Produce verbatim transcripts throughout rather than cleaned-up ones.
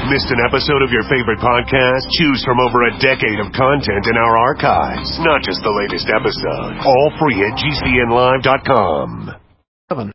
Missed an episode of your favorite podcast? Choose from over a decade of content in our archives. Not just the latest episode. All free at G C N live dot com. Seven.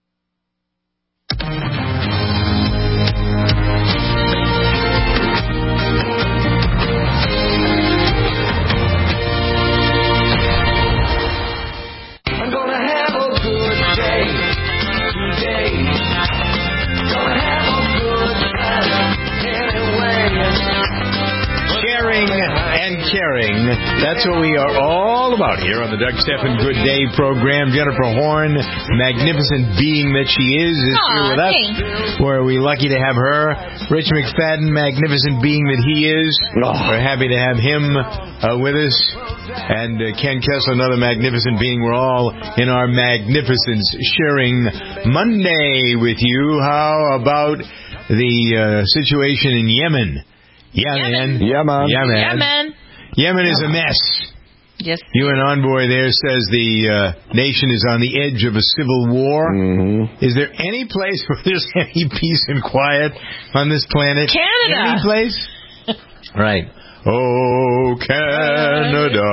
Caring. That's what we are all about here on the Doug Stephan Good Day program. Jennifer Horn, magnificent being that she is, is Aww, here with us. Thanks. We're we lucky to have her. Rich McFadden, magnificent being that he is. Oh. We're happy to have him uh, with us. And uh, Ken Kessler, another magnificent being. We're all in our magnificence sharing Monday with you. How about the uh, situation in Yemen? Yeah, man. Yeah, man. Yeah, man. Yeah, man. Yemen is a mess. Yes. U N envoy there says the uh, nation is on the edge of a civil war. Mm-hmm. Is there any place where there's any peace and quiet on this planet? Canada. Any place? Right. Oh, Canada.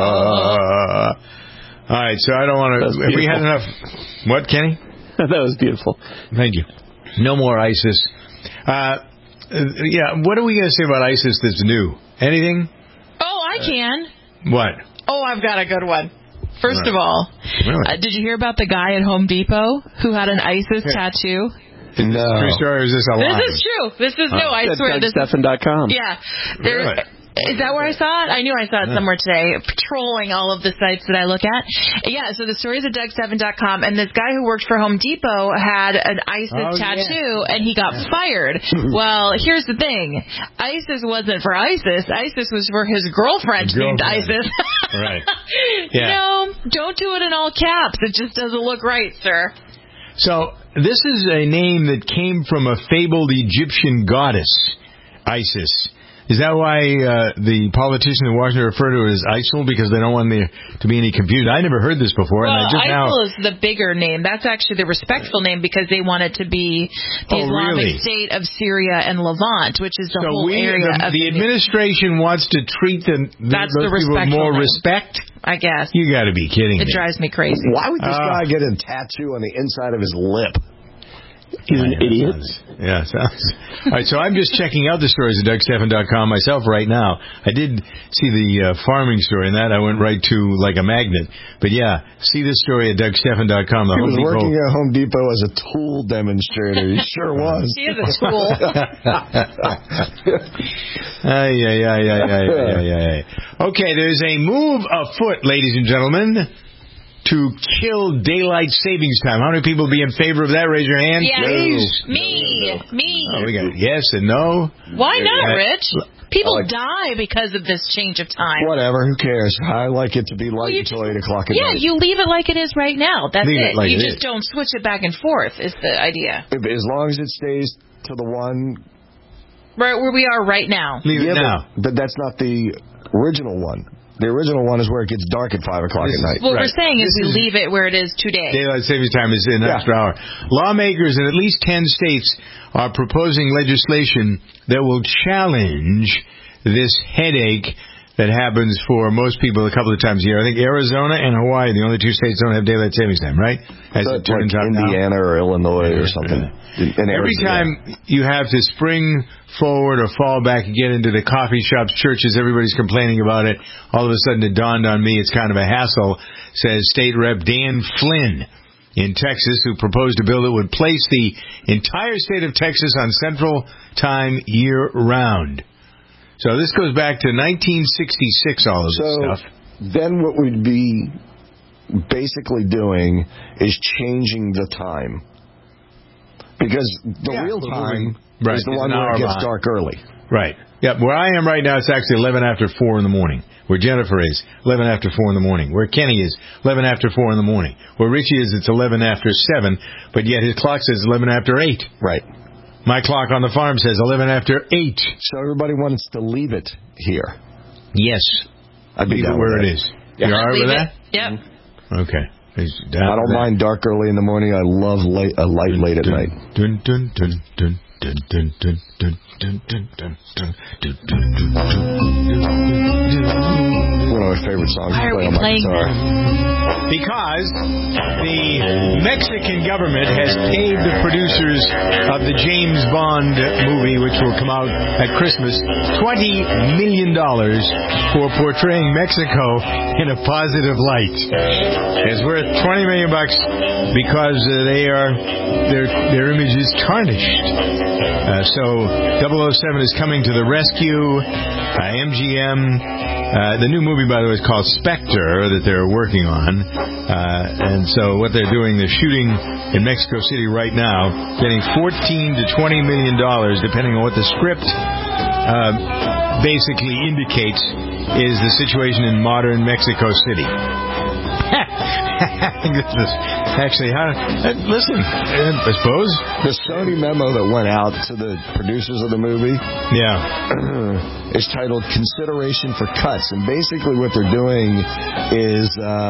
All right, so I don't want to... Have we had enough... What, Kenny? That was beautiful. Thank you. No more ISIS. Uh, yeah, what are we going to say about ISIS that's new? Anything? Oh, I can. What? Oh, I've got a good one. First right. of all, really? uh, did you hear about the guy at Home Depot who had an ISIS yeah. tattoo? Is this no. true story or is this a lie? This is true. This is new. I That's swear. Doug Stephan dot com. Yeah. There, really? Is that where I saw it? I knew I saw it somewhere today, patrolling all of the sites that I look at. Yeah, so the story's at Doug Stephan dot com, and this guy who worked for Home Depot had an ISIS oh, tattoo, yeah. and he got fired. Well, here's the thing. ISIS wasn't for ISIS. ISIS was for his girlfriend, girlfriend. named ISIS. Right. Yeah. No, don't do it in all caps. It just doesn't look right, sir. So this is a name that came from a fabled Egyptian goddess, Isis. Is that why uh, the politicians in Washington refer to it as ISIL, because they don't want there to be any confusion? I never heard this before. Well, and I just ISIL now... is the bigger name. That's actually the respectful name because they want it to be the oh, Islamic really? State of Syria and Levant, which is the so whole we, area the, of the administration wants to treat the, the, That's those the people with more name. respect? I guess. You got to be kidding it me. It drives me crazy. Why would this uh, guy get a tattoo on the inside of his lip? He's an idiot. Sounds, yeah, sounds. All right, so I'm just checking out the stories at Doug Stephan dot com myself right now. I did see the uh, farming story, and that I went right to like a magnet. But yeah, see this story at Doug Stephan dot com. He was Home working Depot. at Home Depot as a tool demonstrator. He sure was. He is a tool. Ay, ay, ay, ay, ay, ay, ay. Okay, there's a move afoot, ladies and gentlemen, to kill daylight savings time. How many people be in favor of that? Raise your hand. Yes. Please. Me. Me. Oh, we got yes and no. Why not, Rich? People like, die because of this change of time. Whatever. Who cares? I like it to be light well, until eight o'clock at yeah, night. Yeah, you leave it like it is right now. That's leave it. it like you it just is. don't switch it back and forth is the idea. If, as long as it stays to the one... Right where we are right now. Leave yeah, it now. But, but that's not the original one. The original one is where it gets dark at five o'clock this at night. What right. we're saying is this we is leave it where it is today. Daylight savings time is an yeah. extra hour. Lawmakers in at least ten states are proposing legislation that will challenge this headache that happens for most people a couple of times a year. I think Arizona and Hawaii, the only two states that don't have daylight savings time, right? As so it turns like out Indiana now. or Illinois or something. Yeah. Every time you have to spring forward or fall back and get into the coffee shops, churches, everybody's complaining about it. All of a sudden it dawned on me it's kind of a hassle, says State Rep Dan Flynn in Texas, who proposed a bill that would place the entire state of Texas on Central Time year-round. So this goes back to nineteen sixty-six, all of so this stuff. Then what we'd be basically doing is changing the time. Because the yeah, real time right. is the it's one where it gets behind. dark early. Right. Yeah, where I am right now, it's actually eleven after four in the morning. Where Jennifer is, eleven after four in the morning. Where Kenny is, eleven after four in the morning. Where Richie is, it's eleven after seven, but yet his clock says eleven after eight. Right. My clock on the farm says eleven after eight. So everybody wants to leave it here. Yes. I'd be leave down it where with it that. is. Yeah. You all right leave with it. that? Yep. Okay. I don't mind dark early in the morning. I love late, uh, light late at night. Dun, dun, dun, dun, dun, dun, dun, dun, dun, dun. favorite songs Why to are play we on my playing guitar. Because the Mexican government has paid the producers of the James Bond movie, which will come out at Christmas, twenty million dollars for portraying Mexico in a positive light. It's worth twenty million dollars bucks because uh, they are their their image is tarnished. Uh, so double oh seven is coming to the rescue. Uh, M G M, uh, the new movie, by the way, is called Spectre that they're working on. Uh, and so what they're doing, they're shooting in Mexico City right now, getting fourteen to twenty million dollars, depending on what the script uh, basically indicates is the situation in modern Mexico City. This is actually how. Uh, listen, uh, I suppose the Sony memo that went out to the producers of the movie, yeah, is titled "Consideration for Cuts," and basically what they're doing is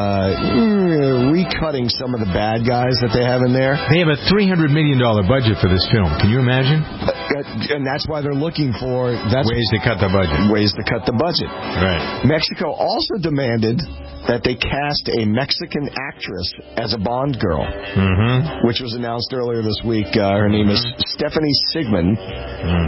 uh, recutting some of the bad guys that they have in there. They have a three hundred million dollar budget for this film. Can you imagine? Uh, and that's why they're looking for that's ways to cut the budget. Ways to cut the budget. Right. Mexico also demanded that they cast a Mexican actress as a Bond girl, mm-hmm. which was announced earlier this week. Uh, her name is Stephanie Sigmund, mm.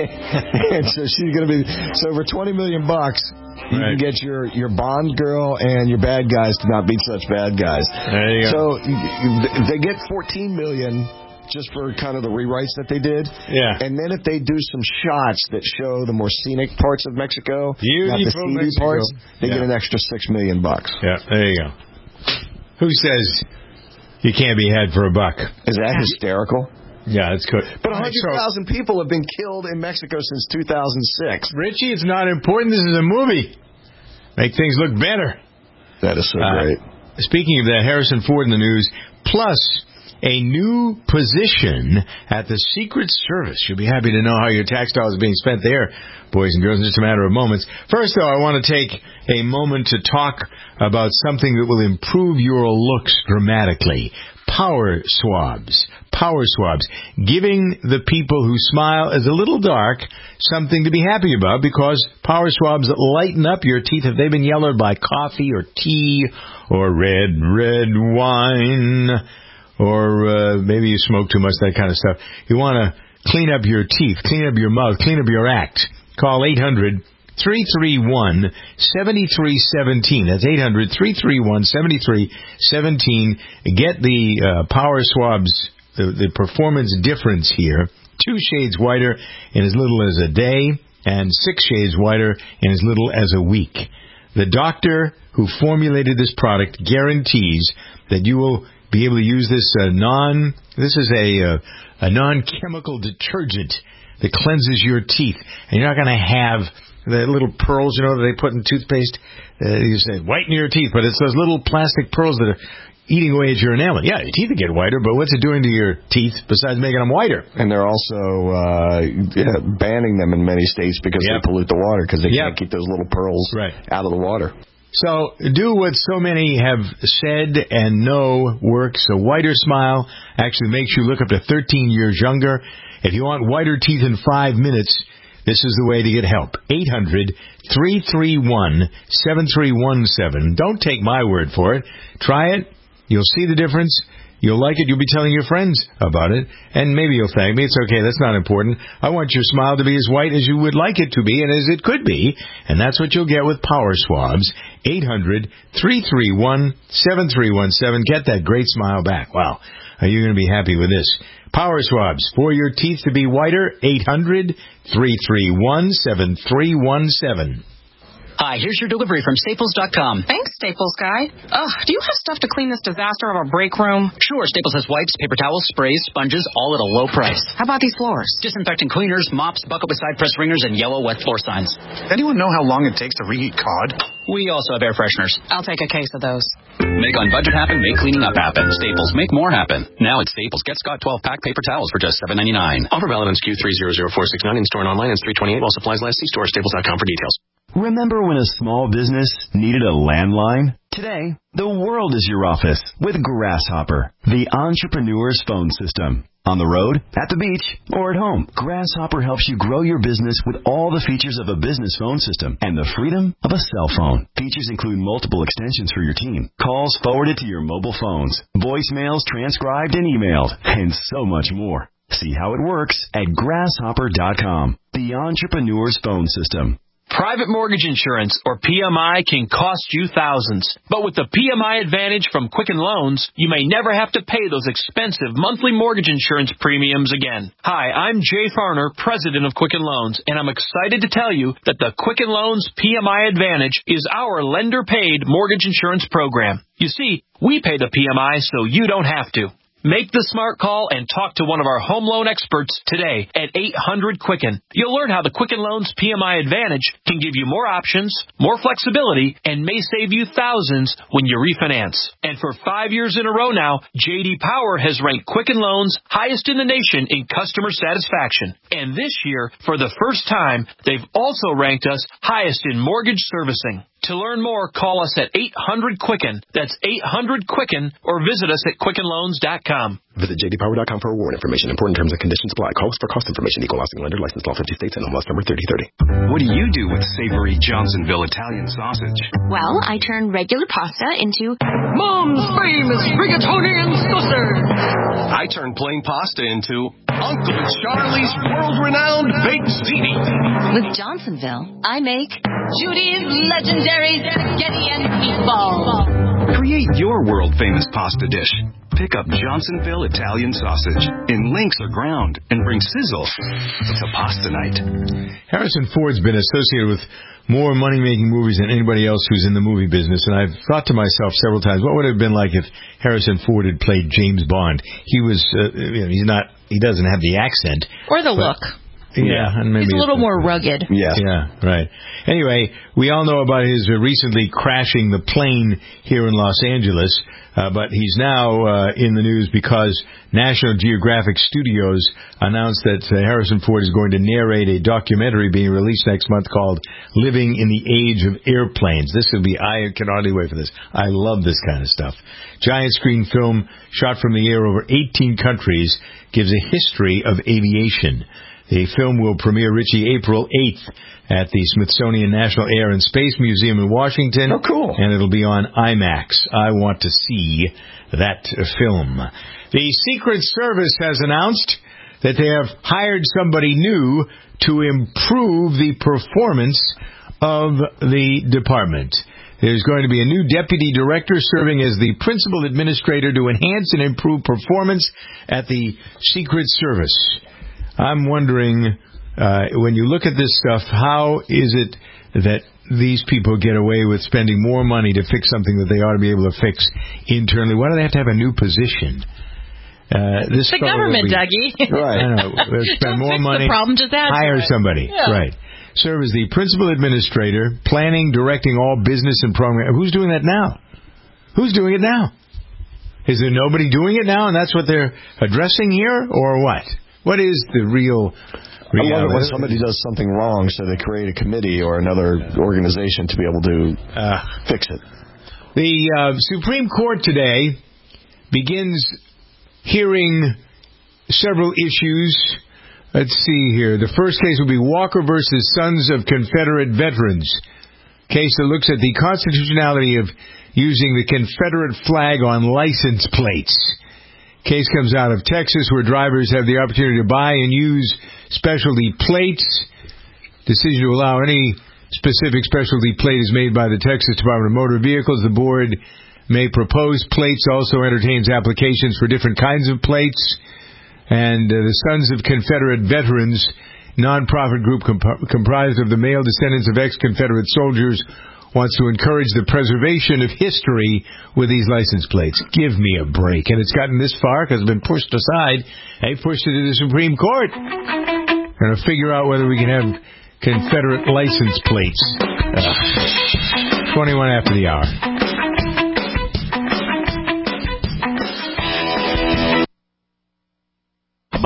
and so she's going to be. So for twenty million bucks, you right. can get your, your Bond girl and your bad guys to not be such bad guys. There you so go. they get fourteen million. Just for kind of the rewrites that they did. Yeah. And then if they do some shots that show the more scenic parts of Mexico, Beautiful not the seedy Mexico. parts, they yeah. get an extra six million bucks. Yeah, there you go. Who says you can't be had for a buck? Is that hysterical? Yeah, it's good. But one hundred thousand so, people have been killed in Mexico since two thousand six. Richie, it's not important. This is a movie. Make things look better. That is so uh, great. Speaking of that, Harrison Ford in the news, plus a new position at the Secret Service. You'll be happy to know how your tax dollars are being spent there, boys and girls, in just a matter of moments. First, though, I want to take a moment to talk about something that will improve your looks dramatically. Power swabs. Power swabs. Giving the people who smile as a little dark something to be happy about, because power swabs lighten up your teeth if they've been yellowed by coffee or tea or red, red wine. Or uh, maybe you smoke too much, that kind of stuff. You want to clean up your teeth, clean up your mouth, clean up your act. Call eight hundred, three three one, seven three one seven. That's eight hundred, three three one, seven three one seven. Get the uh, power swabs, the, the performance difference here. Two shades whiter in as little as a day, and six shades whiter in as little as a week. The doctor who formulated this product guarantees that you will be able to use this uh, non. This is a uh, a non-chemical detergent that cleanses your teeth, and you're not going to have the little pearls, you know, that they put in toothpaste. Uh, you say whiten your teeth, but it's those little plastic pearls that are eating away at your enamel. Yeah, your teeth will get whiter, but what's it doing to your teeth besides making them whiter? And they're also uh, yeah, banning them in many states because yep. they pollute the water, because they yep. can't keep those little pearls right. out of the water. So do what so many have said and know works. A whiter smile actually makes you look up to thirteen years younger. If you want whiter teeth in five minutes, this is the way to get help. eight hundred, three three one, seven three one seven. Don't take my word for it. Try it. You'll see the difference. You'll like it. You'll be telling your friends about it. And maybe you'll thank me. It's okay. That's not important. I want your smile to be as white as you would like it to be and as it could be. And that's what you'll get with Power Swabs. eight hundred, three three one, seven three one seven. Get that great smile back. Wow. Are you going to be happy with this? Power Swabs. For your teeth to be whiter, eight hundred, three three one, seven three one seven. Hi, here's your delivery from Staples dot com. Thanks, Staples guy. Ugh, do you have stuff to clean this disaster of our break room? Sure, Staples has wipes, paper towels, sprays, sponges, all at a low price. How about these floors? Disinfectant cleaners, mops, bucket with side press ringers, and yellow wet floor signs. Anyone know how long it takes to reheat cod? We also have air fresheners. I'll take a case of those. Make on budget happen, make cleaning up happen. Staples, make more happen. Now at Staples, get Scott twelve pack paper towels for just seven ninety-nine. Offer valid on S K U three zero zero four six nine in store and online is three twenty-eight while supplies last. See store staples dot com for details. Remember when a small business needed a landline? Today, the world is your office with Grasshopper, the entrepreneur's phone system. On the road, at the beach, or at home, Grasshopper helps you grow your business with all the features of a business phone system and the freedom of a cell phone. Features include multiple extensions for your team, calls forwarded to your mobile phones, voicemails transcribed and emailed, and so much more. See how it works at grasshopper dot com, the entrepreneur's phone system. Private mortgage insurance, or P M I, can cost you thousands. But with the P M I Advantage from Quicken Loans, you may never have to pay those expensive monthly mortgage insurance premiums again. Hi, I'm Jay Farner, president of Quicken Loans, and I'm excited to tell you that the Quicken Loans P M I Advantage is our lender-paid mortgage insurance program. You see, we pay the P M I so you don't have to. Make the smart call and talk to one of our home loan experts today at eight hundred Quicken. You'll learn how the Quicken Loans P M I Advantage can give you more options, more flexibility, and may save you thousands when you refinance. And for five years in a row now, J D Power has ranked Quicken Loans highest in the nation in customer satisfaction. And this year, for the first time, they've also ranked us highest in mortgage servicing. To learn more, call us at eight hundred Quicken. That's eight hundred Quicken, or visit us at quicken loans dot com. Visit j d power dot com for award information. Important terms and conditions apply. Calls for cost information. Equal housing lender. Licensed all fifty states and M L S number thirty thirty. What do you do with savory Johnsonville Italian sausage? Well, I turn regular pasta into Mom's famous rigatoni and sausage. I turn plain pasta into Uncle Charlie's world-renowned baked ziti. With Johnsonville, I make Judy's legendary spaghetti and meatballs. Create your world-famous pasta dish. Pick up Johnsonville Italian sausage in links or ground and bring sizzle to pasta night. Harrison Ford's been associated with more money-making movies than anybody else who's in the movie business, and I've thought to myself several times, what would it have been like if Harrison Ford had played James Bond? He was, uh, you know, he's not, he doesn't have the accent. Or the but, look. Yeah, and maybe he's a little more rugged. Yeah, yeah, right. Anyway, we all know about his uh, recently crashing the plane here in Los Angeles, uh, but he's now uh, in the news because National Geographic Studios announced that uh, Harrison Ford is going to narrate a documentary being released next month called Living in the Age of Airplanes. This will be, I can hardly wait for this. I love this kind of stuff. Giant screen film shot from the air over eighteen countries gives a history of aviation. The film will premiere, Richie, April eighth at the Smithsonian National Air and Space Museum in Washington. Oh, cool. And it'll be on IMAX. I want to see that film. The Secret Service has announced that they have hired somebody new to improve the performance of the department. There's going to be a new deputy director serving as the principal administrator to enhance and improve performance at the Secret Service. I'm wondering, uh, when you look at this stuff, how is it that these people get away with spending more money to fix something that they ought to be able to fix internally? Why do they have to have a new position? Uh, this the government, be, Dougie. Right. I know. Spend more fix money. The problem, just add hire to it. somebody. Yeah. Right. Serve as the principal administrator, planning, directing all business and program. Who's doing that now? Who's doing it now? Is there nobody doing it now, and that's what they're addressing here, or what? What is the real reality? I love it when somebody does something wrong, so they create a committee or another organization to be able to uh, fix it. The uh, Supreme Court today begins hearing several issues. Let's see here. The first case will be Walker versus Sons of Confederate Veterans. Case that looks at the constitutionality of using the Confederate flag on license plates. Case comes out of Texas, where drivers have the opportunity to buy and use specialty plates. Decision to allow any specific specialty plate is made by the Texas Department of Motor Vehicles. The board may propose plates, also entertains applications for different kinds of plates. And uh, the Sons of Confederate Veterans, nonprofit group comp- comprised of the male descendants of ex-Confederate soldiers, wants to encourage the preservation of history with these license plates. Give me a break. And it's gotten this far because it's been pushed aside. They pushed it to the Supreme Court. Going to figure out whether we can have Confederate license plates. Uh, twenty-one after the hour.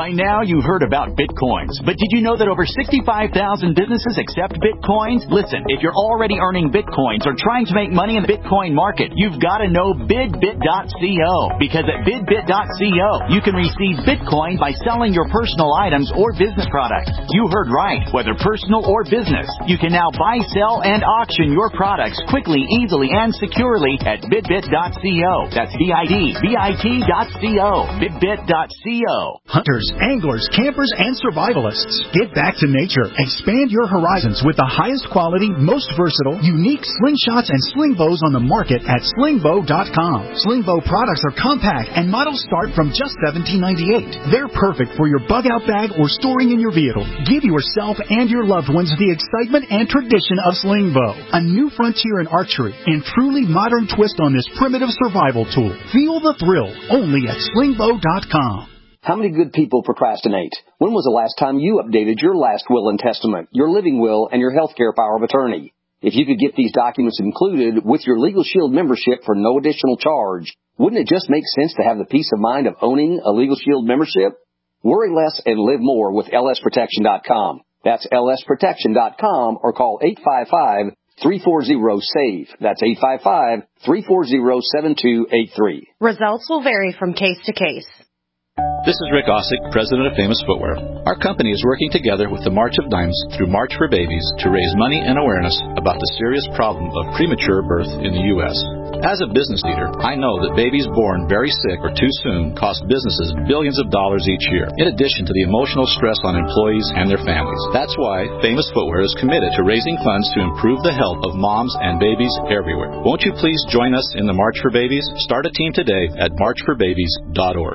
By now, you've heard about Bitcoins, but did you know that over sixty-five thousand businesses accept Bitcoins? Listen, if you're already earning Bitcoins or trying to make money in the Bitcoin market, you've got to know bidbit dot co, because at bidbit dot co, you can receive Bitcoin by selling your personal items or business products. You heard right. Whether personal or business, you can now buy, sell, and auction your products quickly, easily, and securely at bidbit dot co. That's B I D B I T dot co. bidbit dot co. Hunters, anglers, campers, and survivalists. Get back to nature. Expand your horizons with the highest quality, most versatile, unique slingshots and sling bows on the market at sling bow dot com. Sling bow products are compact and models start from just seventeen ninety-eight. They're perfect for your bug out bag or storing in your vehicle. Give yourself and your loved ones the excitement and tradition of sling bow. A new frontier in archery and truly modern twist on this primitive survival tool. Feel the thrill only at sling bow dot com. How many good people procrastinate? When was the last time you updated your last will and testament, your living will, and your healthcare power of attorney? If you could get these documents included with your Legal Shield membership for no additional charge, wouldn't it just make sense to have the peace of mind of owning a Legal Shield membership? Worry less and live more with L S protection dot com. That's L S protection dot com or call eight five five, three four zero, S A V E. That's eight five five, three four zero, seven two eight three. Results will vary from case to case. This is Rick Ossick, president of Famous Footwear. Our company is working together with the March of Dimes through March for Babies to raise money and awareness about the serious problem of premature birth in the U S As a business leader, I know that babies born very sick or too soon cost businesses billions of dollars each year, in addition to the emotional stress on employees and their families. That's why Famous Footwear is committed to raising funds to improve the health of moms and babies everywhere. Won't you please join us in the March for Babies? Start a team today at march for babies dot org.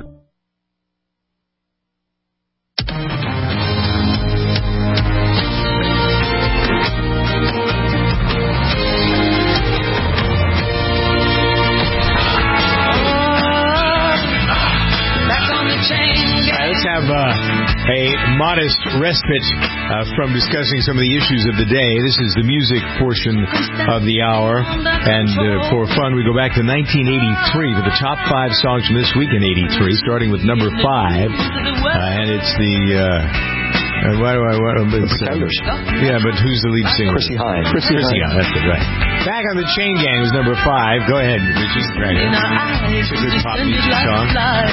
Let's have uh, a modest respite uh, from discussing some of the issues of the day. This is the music portion of the hour. And uh, for fun, we go back to nineteen eighty-three for the top five songs from this week in eighty-three, starting with number five. Uh, and it's the... Uh, Uh, why do I want to... Uh, yeah, but who's the lead singer? Chrissie Hynde. Chrissie Hynde, that's it, right. Back on the Chain Gang was number five. Go ahead, Richie. Right. It's a good pop music song.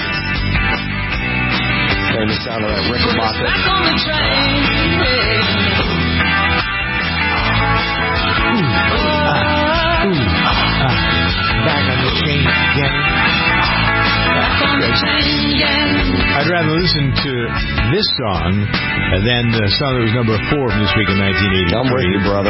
And the sound of that Rick Moffat. Back on the train. Ooh, ah, ooh, ah. Back on the Chain Gang. I'd rather listen to this song than the song that was number four from this week in nineteen eighty-three. I'm with you, brother.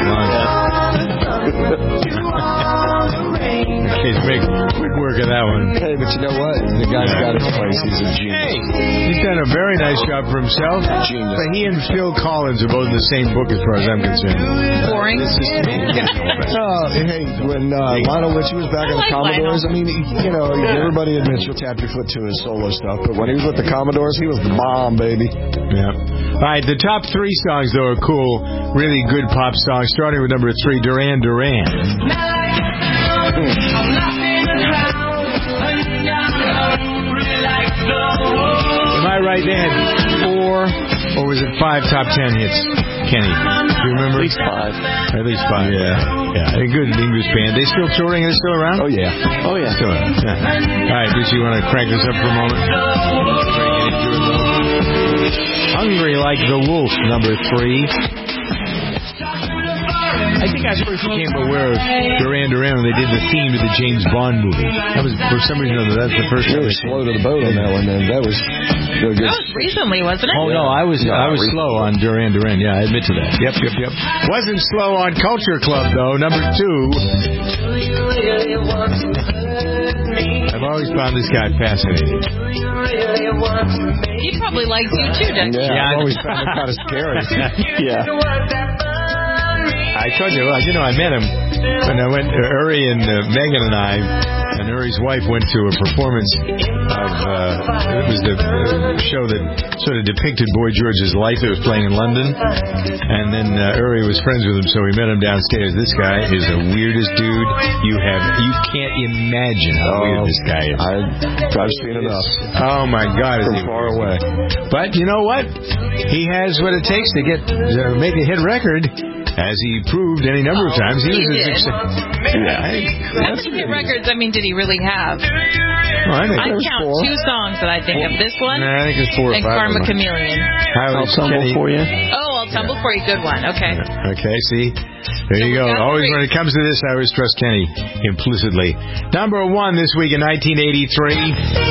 Okay, make quick work of that one. Hey, but you know what? The guy's got his place. He's a genius. Hey, he's done a very nice job for himself. Genius. But he and Phil Collins are both in the same book as far as I'm concerned. Boring. Oh, hey, when uh, Lionel Richie was back on the Commodores, I mean, you know, everybody admits you'll tap your foot to his solo stuff, but when he was with the Commodores, he was the bomb, baby. Yeah. All right, the top three songs, though, are cool. Really good pop songs, starting with number three, Duran Duran. Am I right? They had four, or was it five top ten hits, Kenny? Do you remember? At least five. At least five. Yeah. Yeah. A good English band. They still touring? Are they still around? Oh, yeah. Oh, yeah. Still around. Yeah. All right, Richie, you want to crank this up for a moment? Hungry Like the Wolf, number three. I think I first became aware of Duran Duran when they did the theme to the James Bond movie. That was, for some reason or other, that's the first time. You were slow to the boat on that one, then. That was really good. That was recently, wasn't it? Oh, no, I was no, I was recently. slow on Duran Duran. Yeah, I admit to that. Yep, yep, yep. Wasn't slow on Culture Club, though, number two. I've always found this guy fascinating. He probably likes you, too, doesn't he? Yeah, yeah, I've always found him kind of scary. Yeah. I told you, well, you know, I met him when I went, uh, Uri and uh, Megan and I And Uri's wife went to a performance of, uh, it was the uh, show that sort of depicted Boy George's life. It was playing in London. And then uh, Uri was friends with him, so we met him downstairs. This guy is the weirdest dude you have. You can't imagine how oh, weird this guy is. I, I've seen enough. Oh, my God. From far away. But you know what? He has what it takes to get uh, make a hit record. As he proved any number of times, he, he was did. a success. Yeah, I, How many hit records, I mean, did he really have? Well, I, think I count four. two songs that I think of. This one nah, I think it's four or and five. Karma Chameleon. I'll tumble for you. Oh, I'll tumble yeah. for you. Good one. Okay. Okay, see? There so you go. Always three. When it comes to this, I always trust Kenny implicitly. Number one this week in nineteen eighty-three.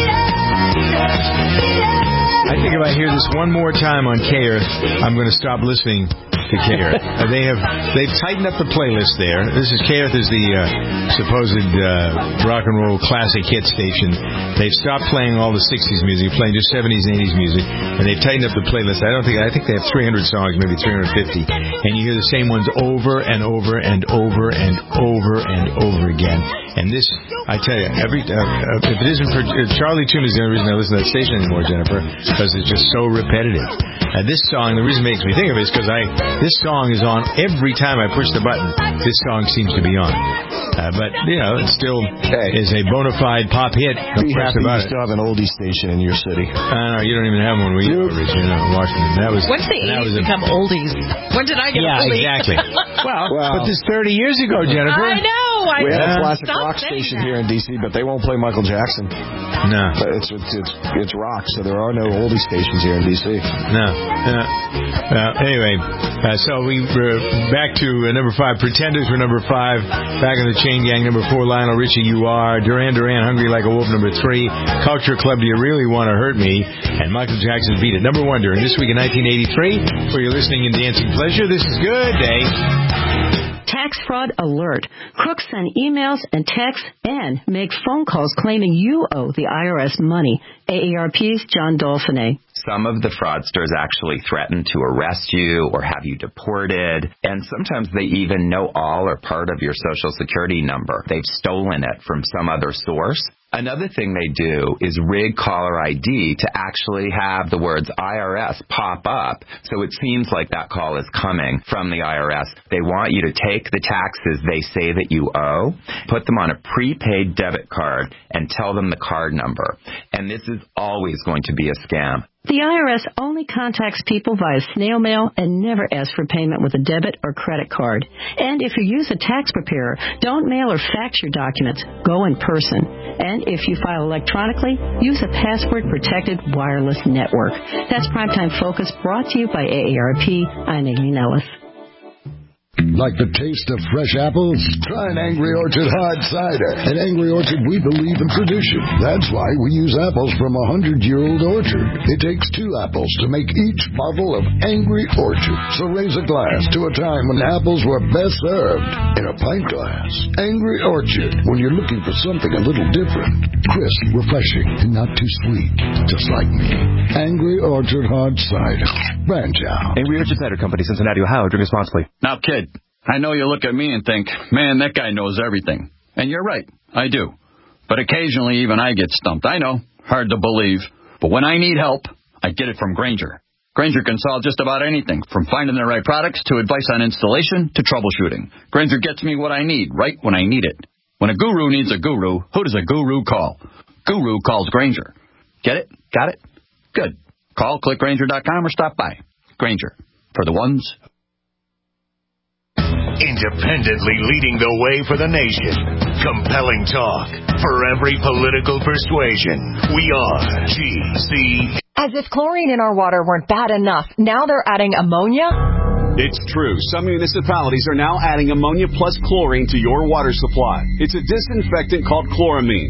I think if I hear this one more time on K-Earth, I'm going to stop listening to K-Earth. Uh, they have they've tightened up the playlist there. This is K-Earth is the uh, supposed uh, rock and roll classic hit station. They've stopped playing all the sixties music, playing just seventies and eighties music, and they've tightened up the playlist. I don't think I think they have three hundred songs, maybe three hundred fifty, and you hear the same ones over and over and over and over and over again. And this, I tell you, every uh, uh, if it isn't for uh, Charlie Tune is the only reason I listen to that station anymore, Jennifer, because it's just so repetitive. And this song, the reason it makes me think of it is because I this song is on every time I push the button. This song seems to be on. Uh, but you know, it still hey. is a bona fide pop hit. No Be happy about you still have an oldie station in your city. Uh, no, you don't even have one where you are, you know, in Washington. That was when did the eighties become a, oldies? When did I get yeah, an oldie? exactly. well, well, but this thirty years ago, Jennifer. I know. I we know. had a classic rock station that. here in D C, but they won't play Michael Jackson. No, but it's it's it's, it's rock, so there are no oldie stations here in D C. No. Uh, uh, anyway, uh, so we were back to uh, number five. Pretenders were number five. Back in the Chain Gang, number four. Lionel Richie, You Are. Duran Duran, Hungry Like a Wolf, number three. Culture Club, Do You Really Want to Hurt Me? And Michael Jackson Beat It, number one during this week in nineteen eighty-three. For your listening and dancing pleasure, this is Good Day. Tax fraud alert. Crooks send emails and texts and make phone calls claiming you owe the I R S money. A A R P's John Dolphin. Some of the fraudsters actually threaten to arrest you or have you deported, and sometimes they even know all or part of your Social Security number. They've stolen it from some other source. Another thing they do is rig caller I D to actually have the words I R S pop up, so it seems like that call is coming from the I R S. They want you to take the taxes they say that you owe, put them on a prepaid debit card, and tell them the card number. And this is always going to be a scam. The I R S only contacts people via snail mail and never asks for payment with a debit or credit card. And if you use a tax preparer, don't mail or fax your documents. Go in person. And if you file electronically, use a password-protected wireless network. That's Primetime Focus, brought to you by A A R P. I'm Aileen Ellis. Like the taste of fresh apples? Try an Angry Orchard hard cider. At Angry Orchard, we believe in tradition. That's why we use apples from a hundred-year-old orchard. It takes two apples to make each bottle of Angry Orchard. So raise a glass to a time when apples were best served in a pint glass. Angry Orchard, when you're looking for something a little different. Crisp, refreshing, and not too sweet. Just like me. Angry Orchard hard cider. Branch out. Angry Orchard Cider Company, Cincinnati, Ohio. Drink responsibly. Now, kid, I know you look at me and think, man, that guy knows everything. And you're right, I do. But occasionally even I get stumped. I know, hard to believe. But when I need help, I get it from Grainger. Grainger can solve just about anything, from finding the right products to advice on installation to troubleshooting. Grainger gets me what I need right when I need it. When a guru needs a guru, who does a guru call? Guru calls Grainger. Get it? Got it? Good. Call click grainger dot com or stop by. Grainger, for the ones. Independently leading the way for the nation. Compelling talk for every political persuasion. We are G C. As if chlorine in our water weren't bad enough, now they're adding ammonia? It's true. Some municipalities are now adding ammonia plus chlorine to your water supply. It's a disinfectant called chloramine.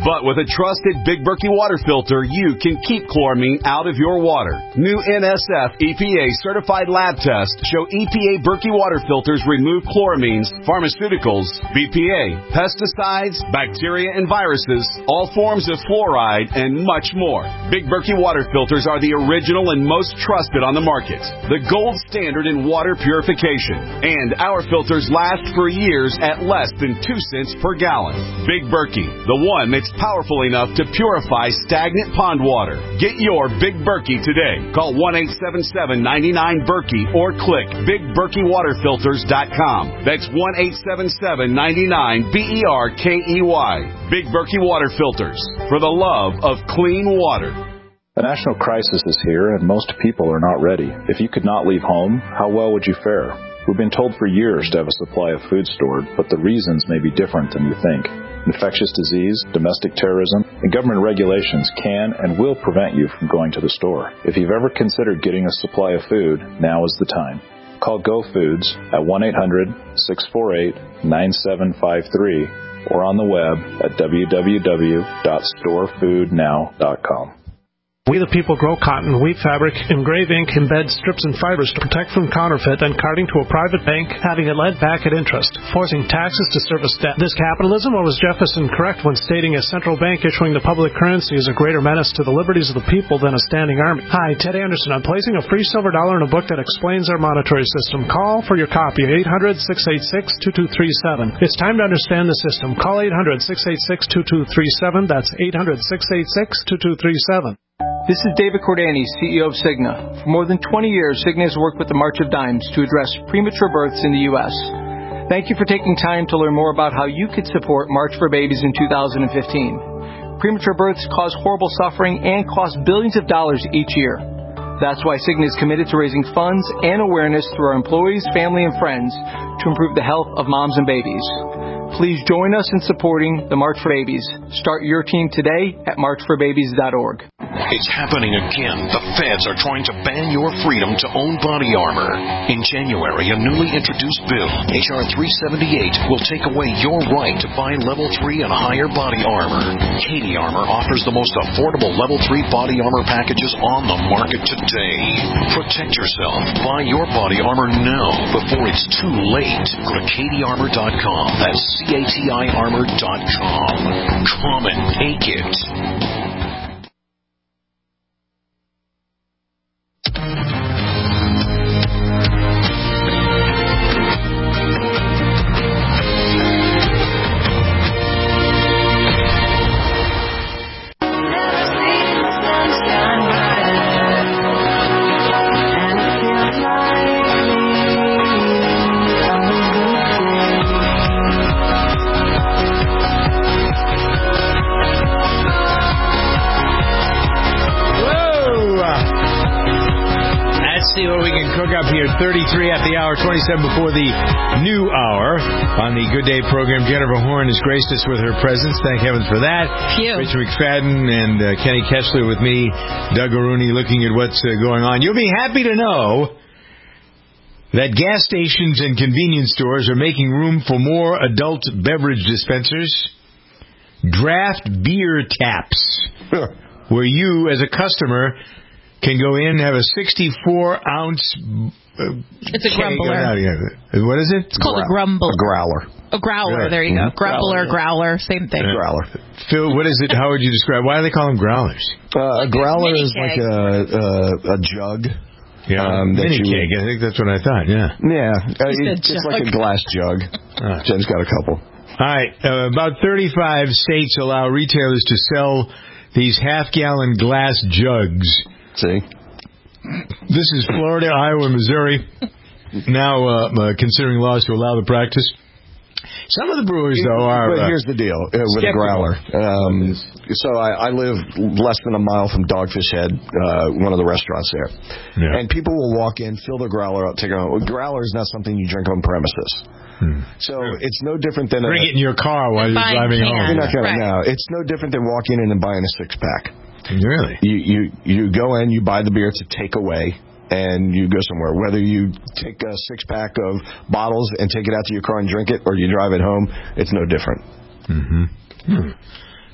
But with a trusted Big Berkey water filter, you can keep chloramine out of your water. New N S F E P A certified lab tests show E P A Berkey water filters remove chloramines, pharmaceuticals, B P A, pesticides, bacteria and viruses, all forms of fluoride, and much more. Big Berkey water filters are the original and most trusted on the market. The gold standard in water purification. And our filters last for years at less than two cents per gallon. Big Berkey, the one that's powerful enough to purify stagnant pond water. Get your Big Berkey today. Call one eight seven seven, nine nine, Berkey or click big berkey water filters dot com. That's one eight seven seven, nine nine, B E R K E Y. Big Berkey Water Filters, for the love of clean water. A national crisis is here, and most people are not ready. If you could not leave home, how well would you fare? We've been told for years to have a supply of food stored, but the reasons may be different than you think. Infectious disease, domestic terrorism, and government regulations can and will prevent you from going to the store. If you've ever considered getting a supply of food, now is the time. Call Go Foods at one eight hundred, six four eight, nine seven five three or on the web at w w w dot store food now dot com. We the people grow cotton, weave fabric, engrave ink, embed strips and fibers to protect from counterfeit and carting to a private bank, having it led back at interest, forcing taxes to service debt. This capitalism, or was Jefferson correct when stating a central bank issuing the public currency is a greater menace to the liberties of the people than a standing army? Hi, Ted Anderson. I'm placing a free silver dollar in a book that explains our monetary system. Call for your copy at eight hundred, six eight six, two two three seven. It's time to understand the system. Call eight hundred, six eight six, two two three seven. That's eight hundred, six eight six, two two three seven. This is David Cordani, C E O of Cigna. For more than twenty years, Cigna has worked with the March of Dimes to address premature births in the U S. Thank you for taking time to learn more about how you could support March for Babies in two thousand fifteen. Premature births cause horrible suffering and cost billions of dollars each year. That's why Cigna is committed to raising funds and awareness through our employees, family, and friends to improve the health of moms and babies. Please join us in supporting the March for Babies. Start your team today at march for babies dot org. It's happening again. The feds are trying to ban your freedom to own body armor. In January, a newly introduced bill, H R three seventy-eight, will take away your right to buy level three and higher body armor. Katie Armor offers the most affordable level three body armor packages on the market today. Protect yourself. Buy your body armor now before it's too late. Go to katie armor dot com. That's C A T I armor dot com. Come and take it. thirty-three at the hour, twenty-seven before the new hour on the Good Day program. Jennifer Horn has graced us with her presence. Thank heavens for that. Phew. Rich McFadden and uh, Kenny Kessler with me. Doug Aruni looking at what's uh, going on. You'll be happy to know that gas stations and convenience stores are making room for more adult beverage dispensers. Draft beer taps, where you, as a customer, can go in and have a sixty-four ounce... Uh, it's a grumbler. What is it? It's called a grumble. A growler. A growler, there you go. Grumbler, growler, same thing. Uh, growler. Phil, what is it? How would you describe? Why do they call them growlers? Uh, a growler is like a, a, a jug. Yeah, um, mini you, keg. I think that's what I thought, yeah. Yeah, uh, it, it's like a glass jug. Uh, Jen's got a couple. All right, uh, about thirty-five states allow retailers to sell these half-gallon glass jugs. See? This is Florida, Iowa, Missouri, now uh, uh, considering laws to allow the practice. Some of the brewers, though, are... But here's the deal uh, with a growler. Um, so I, I live less than a mile from Dogfish Head, uh, one of the restaurants there. Yeah. And people will walk in, fill their growler up, take it home. A growler is not something you drink on premises. Hmm. So it's no different than... Bring a, it in your car while you're driving cans. home. You're not going right. to know. It's no different than walking in and buying a six-pack. Really? You, you you go in, you buy the beer to take away, and you go somewhere. Whether you take a six-pack of bottles and take it out to your car and drink it, or you drive it home, it's no different. Mm-hmm. Hmm.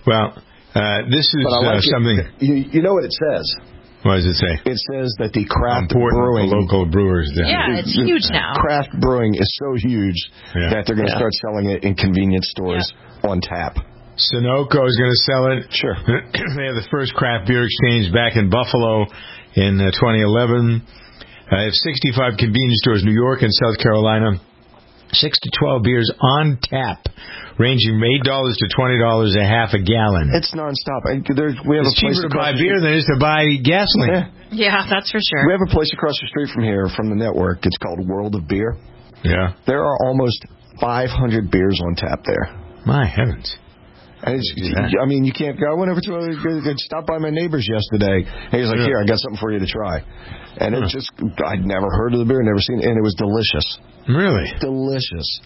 Well, uh, this is like uh, something... You, you know what it says? What does it say? It says that the craft Important brewing... local brewers. Then. Yeah, it's huge now. Craft brewing is so huge yeah. that they're going to yeah. start selling it in convenience stores yeah. on tap. Sunoco is going to sell it. Sure. They have the first craft beer exchange back in Buffalo in uh, twenty eleven. Uh, they have sixty-five convenience stores in New York and South Carolina. Six to twelve beers on tap, ranging from eight dollars to twenty dollars a half a gallon. It's nonstop. There's, we have it's a place cheaper to buy the beer than it is to buy gasoline. Yeah, Yeah. that's for sure. We have a place across the street from here, from the network. It's called World of Beer. Yeah. There are almost five hundred beers on tap there. My heavens. And it's, I mean, you can't go. I went over to a, stop by my neighbor's yesterday. And he's like, yeah. "Here, I got something for you to try." And huh. it just, I'd never heard of the beer, never seen it, and it was delicious. Really? Delicious.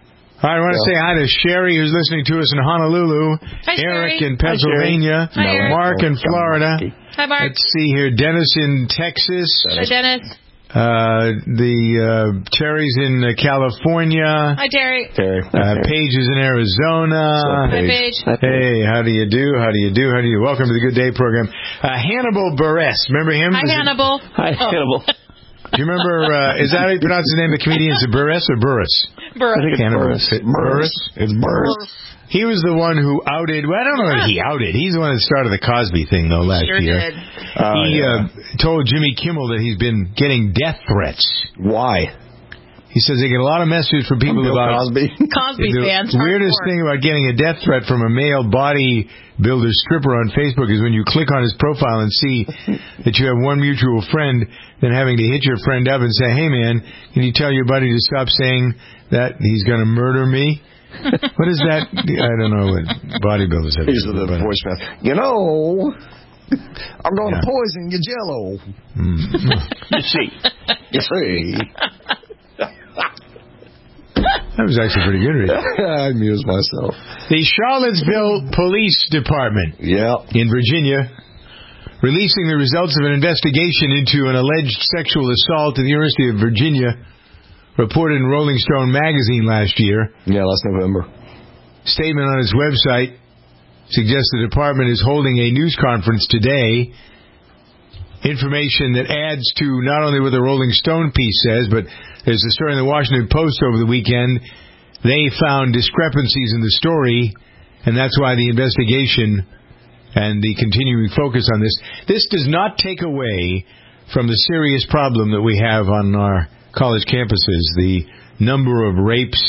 I want to yeah. say hi to Sherry, who's listening to us in Honolulu. Hi, Eric Sherry. in Pennsylvania. Hi, Eric. Mark in Florida. Hi, Mark. Let's see here. Dennis in Texas. Hi, Dennis. Uh, the uh, Terry's in uh, California. Hi, Terry. Terry. Uh, Paige is in Arizona. Hi, Paige. Hey, how do you do? How do you do? How do you? Welcome to the Good Day program. Uh, Hannibal Buress. Remember him? Hi, Is Hannibal. It... Hi, oh. Hannibal. Do you remember, uh, is that how you pronounce his name, the comedian? Is it Buress or Burris? Burris. I think it's Burris. Burris. It's Burris. He was the one who outed, well, I don't know if he outed. He's the one that started the Cosby thing, though, last sure year. Did. Uh, he yeah. uh, told Jimmy Kimmel that he's been getting death threats. Why? He says they get a lot of messages from people Bill about... Cosby. Cosby the fans. weirdest thing about getting a death threat from a male bodybuilder stripper on Facebook is when you click on his profile and see that you have one mutual friend, then having to hit your friend up and say, "Hey, man, can you tell your buddy to stop saying that he's going to murder me?" What is that? I don't know what bodybuilders have. These are the voicemails. You know, I'm going yeah. to poison your jello. Mm. You see. You see. That was actually pretty good, Rich. I amused myself. The Charlottesville Police Department yeah. in Virginia releasing the results of an investigation into an alleged sexual assault at the University of Virginia, reported in Rolling Stone magazine last year. Yeah, last November. Statement on its website suggests the department is holding a news conference today. Information that adds to not only what the Rolling Stone piece says, but there's a story in the Washington Post over the weekend. They found discrepancies in the story, and that's why the investigation and the continuing focus on this. This does not take away from the serious problem that we have on our college campuses, the number of rapes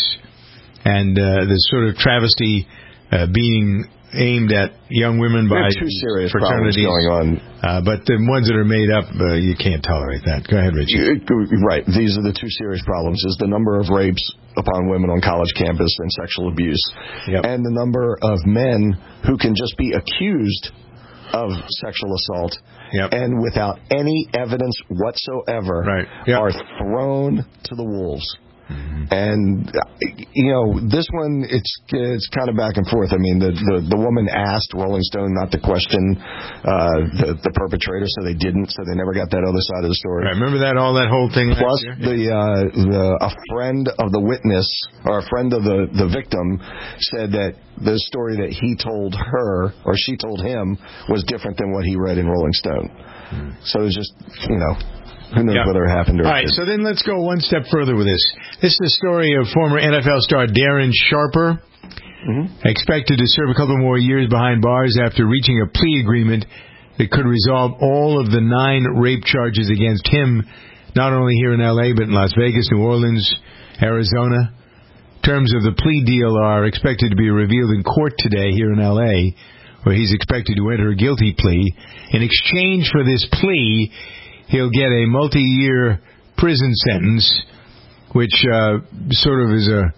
and uh, the sort of travesty uh, being aimed at young women by two serious fraternities going on. Uh, but the ones that are made up, uh, you can't tolerate that. Go ahead, Richie. Right. These are the two serious problems, is the number of rapes upon women on college campus and sexual abuse, yep. and the number of men who can just be accused of sexual assault yep. and without any evidence whatsoever right. yep. are thrown to the wolves. Mm-hmm. And, you know, this one, it's it's kind of back and forth. I mean, the, the, the woman asked Rolling Stone not to question uh, the, the perpetrator, so they didn't, so they never got that other side of the story. Right, remember that, all that whole thing Plus, last year? the, uh, the, a friend of the witness, or a friend of the, the victim, said that the story that he told her, or she told him, was different than what he read in Rolling Stone. Mm. So it was just, you know... Who knows yeah. whether it happened or not. All right, so then let's go one step further with this. This is the story of former N F L star Darren Sharper, mm-hmm. expected to serve a couple more years behind bars after reaching a plea agreement that could resolve all of the nine rape charges against him, not only here in L A, but in Las Vegas, New Orleans, Arizona. Terms of the plea deal are expected to be revealed in court today here in L A, where he's expected to enter a guilty plea. In exchange for this plea, he'll get a multi-year prison sentence, which uh, sort of is a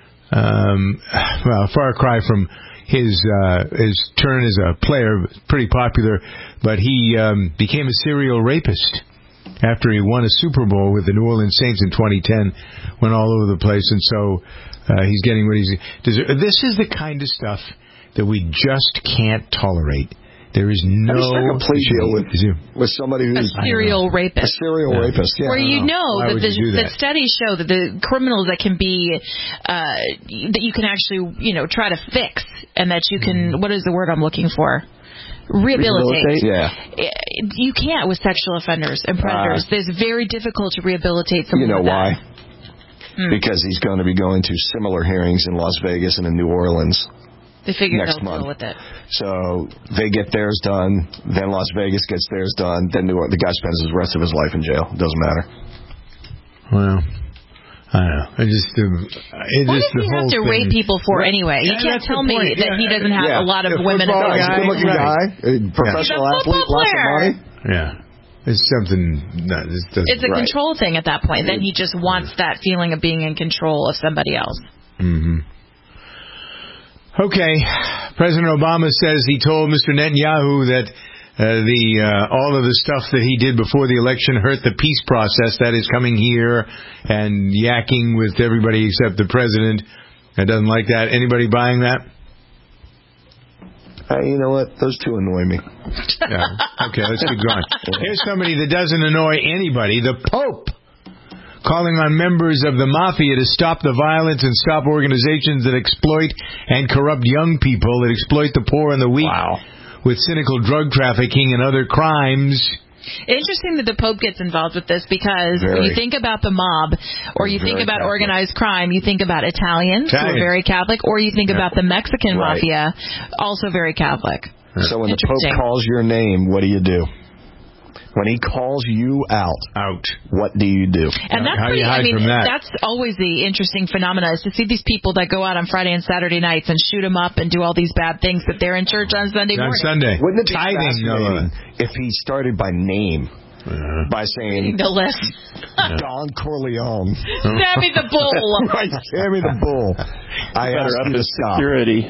um, well, far cry from his uh, his turn as a player. Pretty popular, but he um, became a serial rapist after he won a Super Bowl with the New Orleans Saints in twenty ten. Went all over the place, and so uh, he's getting what he's deserved. This is the kind of stuff that we just can't tolerate There is no... Have you struck a plea deal with, with somebody who's... A serial rapist. A serial yeah. rapist, yeah. Where you know Why that the, that? the studies show that the criminals that can be... Uh, that you can actually, you know, try to fix, and that you can... What is the word I'm looking for? Rehabilitate. Yeah. You can't with sexual offenders and predators. Uh, it's very difficult to rehabilitate someone. You know with why? That. Hmm. Because he's going to be going to similar hearings in Las Vegas and in New Orleans. They figure next they'll month. deal with it. So they get theirs done, then Las Vegas gets theirs done, then New Orleans. The guy spends the rest of his life in jail. Doesn't matter. Well, I don't know. I just, uh, it what just does he have to thing. rape people for anyway? Yeah, you can't tell me point. that yeah. he doesn't have yeah. a lot of yeah. women. Football Guy, guy, good looking right. guy, a professional yeah. athlete, lots of money. Yeah. It's something. No, this doesn't, it's a right. control thing at that point. Then he just wants that feeling of being in control of somebody else. Mm-hmm. Okay. President Obama says he told Mister Netanyahu that uh, the uh, all of the stuff that he did before the election hurt the peace process. That is coming here and yakking with everybody except the president. That doesn't like that. Anybody buying that? Uh, you know what? Those two annoy me. Yeah. Okay, let's keep going. Here's somebody that doesn't annoy anybody. The Pope. Calling on members of the mafia to stop the violence and stop organizations that exploit and corrupt young people, that exploit the poor and the weak wow. with cynical drug trafficking and other crimes. Interesting that the Pope gets involved with this because very. when you think about the mob or you very think about Catholic. organized crime, you think about Italians, Italian. who are very Catholic, or you think yeah. about the Mexican right. mafia, also very Catholic. So when the Pope calls your name, what do you do? When he calls you out, out, what do you do? And that's How do pretty, you hide I mean, from that? that's always the interesting phenomena is to see these people that go out on Friday and Saturday nights and shoot them up and do all these bad things, but they're in church on Sunday on morning. Sunday. Wouldn't it be Tithing, fascinating if he started by name? Uh, by saying the list. Don Corleone. Sammy the Bull. Right, Sammy the Bull. I asked you to stop. Security.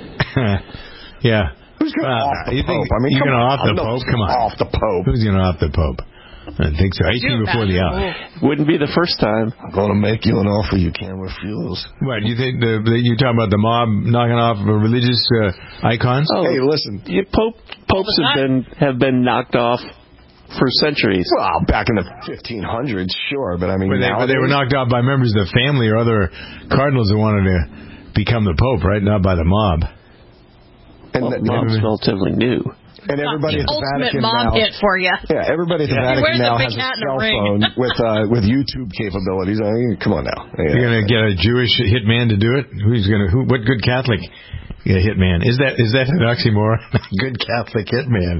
Yeah. Who's going to uh, off the you Pope? Think, I mean, you're going to off the no, Pope? Come on. Off the Pope. Who's going to off the Pope? I think so. eighteen before the hour. Wouldn't be the first time. I'm going to make you an offer you can't refuse. What, you think the, the, you're talking about the mob knocking off religious uh, icons? Oh, hey, listen. You, Pope, popes have been have been knocked off for centuries. Well, back in the fifteen hundreds, sure, but I mean, but they, but they were knocked off by members of the family or other cardinals that wanted to become the Pope, right? Not by the mob. And well, the mob's relatively new. And everybody at the ultimate Vatican mob now, hit for you. Yeah, everybody at the yeah. Vatican now has a cell phone with uh, with YouTube capabilities. I mean, come on now. Yeah. You're gonna get a Jewish hitman to do it? Who's gonna? Who? What good Catholic hitman is that? Is that an oxymoron? Good Catholic hitman.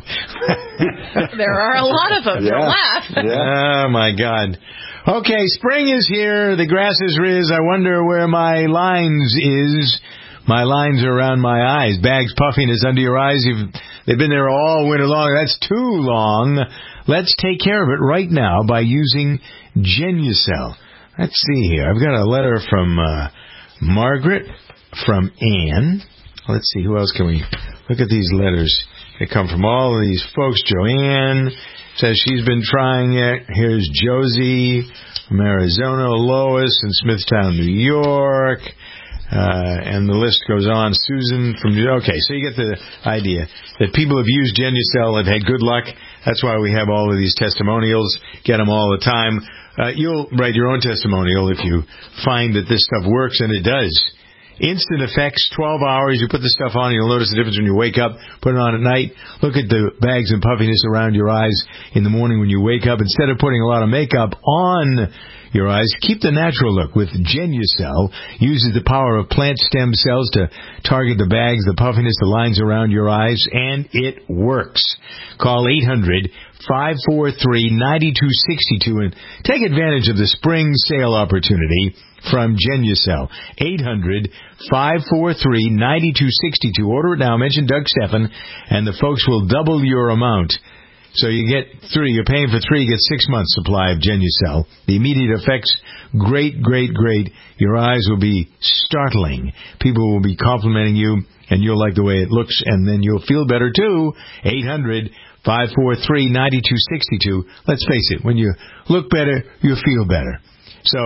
There are a lot of them. Yeah. Don't laugh. Yeah. Oh my God. Okay, spring is here. The grass is riz. I wonder where my lines is. My lines are around my eyes. Bags, puffiness under your eyes. You've, they've been there all winter long. That's too long. Let's take care of it right now by using Genucel. Let's see here. I've got a letter from uh, Margaret, from Anne. Let's see. Who else can we look at these letters? They come from all of these folks. Joanne says she's been trying it. Here's Josie from Arizona. Lois in Smithtown, New York. Uh, and the list goes on. Susan from... Okay, so you get the idea that people have used Genucel, have had good luck. That's why we have all of these testimonials. Get them all the time. Uh, you'll write your own testimonial if you find that this stuff works, and it does. Instant effects, twelve hours. You put the stuff on, you'll notice the difference when you wake up. Put it on at night. Look at the bags and puffiness around your eyes in the morning when you wake up. Instead of putting a lot of makeup on your eyes, keep the natural look with Genucel. Uses the power of plant stem cells to target the bags, the puffiness, the lines around your eyes, and it works. Call eight hundred, five four three, nine two six two and take advantage of the spring sale opportunity from Genucel. eight hundred, five four three, nine two six two. Order it now. Mention Doug Stephan, and the folks will double your amount. So you get three. You're paying for three. You get six months supply of Genucel. The immediate effects, great, great, great. Your eyes will be startling. People will be complimenting you, and you'll like the way it looks, and then you'll feel better too. eight hundred, five four three, nine two six two. Let's face it, when you look better, you feel better. So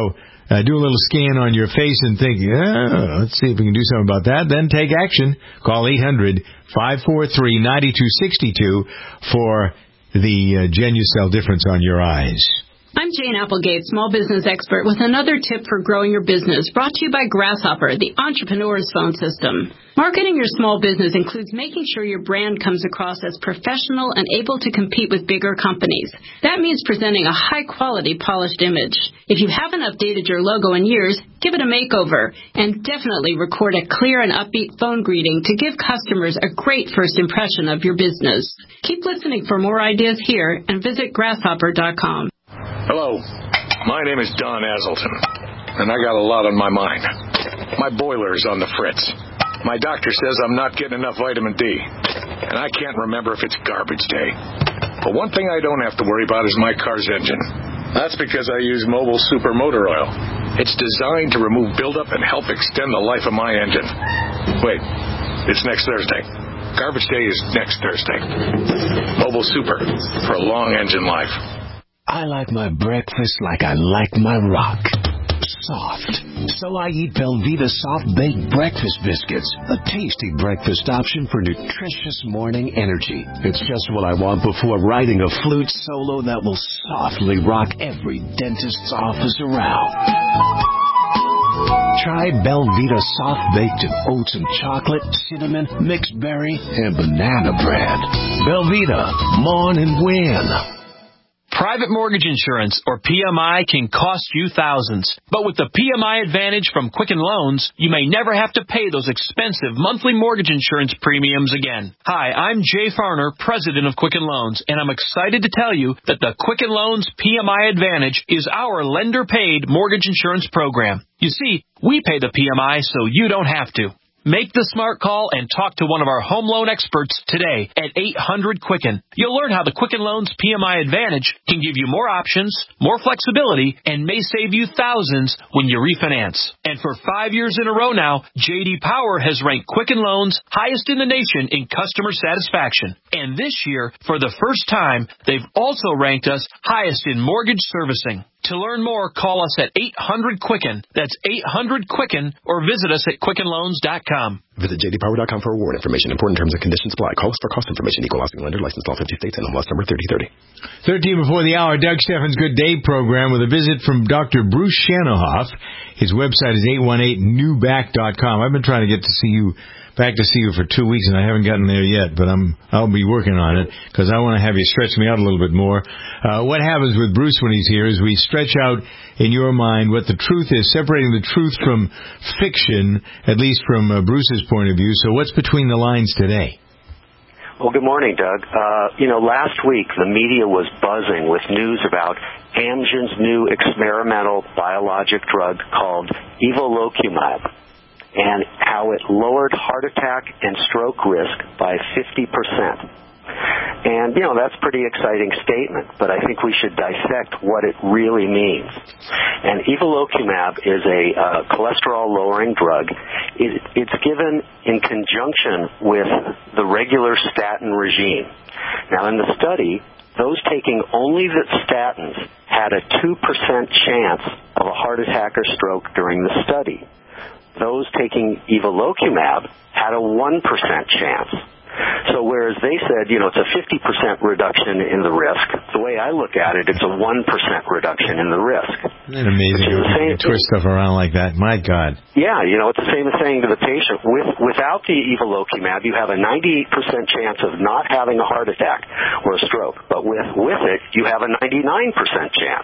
uh, do a little scan on your face and think, yeah, let's see if we can do something about that, then take action. Call eight hundred, five four three, nine two six two for the uh, Genucel difference on your eyes. I'm Jane Applegate, small business expert, with another tip for growing your business, brought to you by Grasshopper, the entrepreneur's phone system. Marketing your small business includes making sure your brand comes across as professional and able to compete with bigger companies. That means presenting a high-quality, polished image. If you haven't updated your logo in years, give it a makeover, and definitely record a clear and upbeat phone greeting to give customers a great first impression of your business. Keep listening for more ideas here and visit grasshopper dot com. Hello, my name is Don Aselton, and I got a lot on my mind. My boiler is on the fritz. My doctor says I'm not getting enough vitamin D, and I can't remember if it's garbage day. But one thing I don't have to worry about is my car's engine. That's because I use Mobile Super Motor Oil. It's designed to remove buildup and help extend the life of my engine. Wait, it's next Thursday. Garbage day is next Thursday. Mobile Super for a long engine life. I like my breakfast like I like my rock. Soft. So I eat Belvita Soft Baked Breakfast Biscuits, a tasty breakfast option for nutritious morning energy. It's just what I want before writing a flute solo that will softly rock every dentist's office around. Try Belvita Soft Baked in oats and chocolate, cinnamon, mixed berry, and banana bread. Belvita, mourn and win. Private mortgage insurance, or P M I, can cost you thousands. But with the P M I Advantage from Quicken Loans, you may never have to pay those expensive monthly mortgage insurance premiums again. Hi, I'm Jay Farner, president of Quicken Loans, and I'm excited to tell you that the Quicken Loans P M I Advantage is our lender-paid mortgage insurance program. You see, we pay the P M I so you don't have to. Make the smart call and talk to one of our home loan experts today at eight hundred Quicken. You'll learn how the Quicken Loans P M I Advantage can give you more options, more flexibility, and may save you thousands when you refinance. And for five years in a row now, J D Power has ranked Quicken Loans highest in the nation in customer satisfaction. And this year, for the first time, they've also ranked us highest in mortgage servicing. To learn more, call us at eight hundred Quicken. That's eight hundred Quicken, or visit us at quicken loans dot com. Visit j d power dot com for award information. Important terms and conditions apply. Call us for cost information. Equal housing lender. Licensed all fifty states. N M L S number thirty thirty. thirteen before the hour, Doug Steffens' Good Day program with a visit from Doctor Bruce Shanohoff. His website is eight one eight new back dot com. I've been trying to get to see you back to see you for two weeks, and I haven't gotten there yet, but I'm, I'll be working on it because I want to have you stretch me out a little bit more. Uh, what happens with Bruce when he's here is we stretch out in your mind what the truth is, separating the truth from fiction, at least from uh, Bruce's point of view. So what's between the lines today? Well, good morning, Doug. Uh, you know, last week the media was buzzing with news about Amgen's new experimental biologic drug called evolocumab, and how it lowered heart attack and stroke risk by fifty percent. And, you know, that's a pretty exciting statement, but I think we should dissect what it really means. And evolocumab is a uh, cholesterol-lowering drug. It, it's given in conjunction with the regular statin regime. Now, in the study, those taking only the statins had a two percent chance of a heart attack or stroke during the study. Those taking evolocumab had a one percent chance. So whereas they said, you know, it's a fifty percent reduction in the risk, the way I look at it, it's a one percent reduction in the risk. Isn't it amazing how you can twist stuff around like that? My God. Yeah, you know, it's the same as saying to the patient, with, without the evolocumab, you have a ninety-eight percent chance of not having a heart attack or a stroke. But with, with it, you have a ninety-nine percent chance.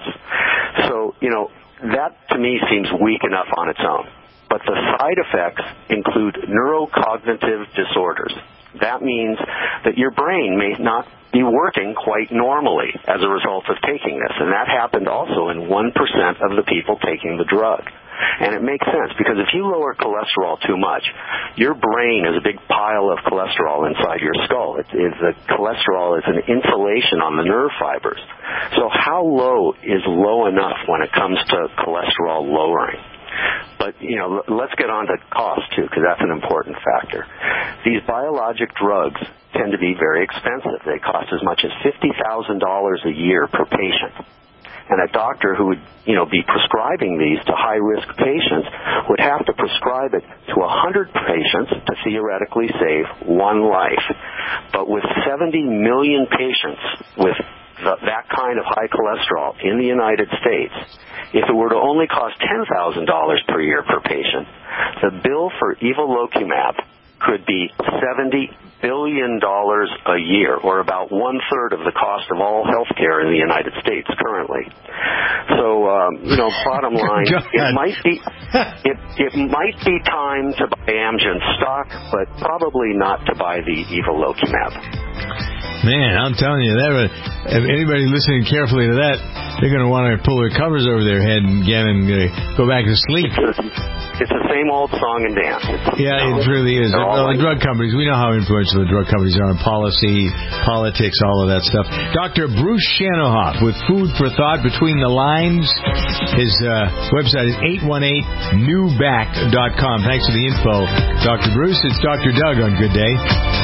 So, you know, that to me seems weak enough on its own. But the side effects include neurocognitive disorders. That means that your brain may not be working quite normally as a result of taking this. And that happened also in one percent of the people taking the drug. And it makes sense, because if you lower cholesterol too much, your brain is a big pile of cholesterol inside your skull. It, it, the cholesterol is an insulation on the nerve fibers. So how low is low enough when it comes to cholesterol lowering? But, you know, let's get on to cost, too, because that's an important factor. These biologic drugs tend to be very expensive. They cost as much as fifty thousand dollars a year per patient. And a doctor who would, you know, be prescribing these to high-risk patients would have to prescribe it to one hundred patients to theoretically save one life. But with seventy million patients with the, that kind of high cholesterol in the United States, if it were to only cost ten thousand dollars per year per patient, the bill for evolocumab could be seventy billion dollars a year, or about one-third of the cost of all health care in the United States currently. So, um, you know, bottom line, it might be it, it might be time to buy Amgen stock, but probably not to buy the evolocumab. Man, I'm telling you, that would, if anybody listening carefully to that, they're going to want to pull their covers over their head and again and uh, go back to sleep. It's the same old song and dance. It's, yeah, you know, it really is. Well, the drug companies, we know how influential the drug companies are in policy, politics, all of that stuff. Doctor Bruce Shanohoff with Food for Thought Between the Lines. His uh, website is eight one eight new back dot com. Thanks for the info, Doctor Bruce. It's Doctor Doug on Good Day.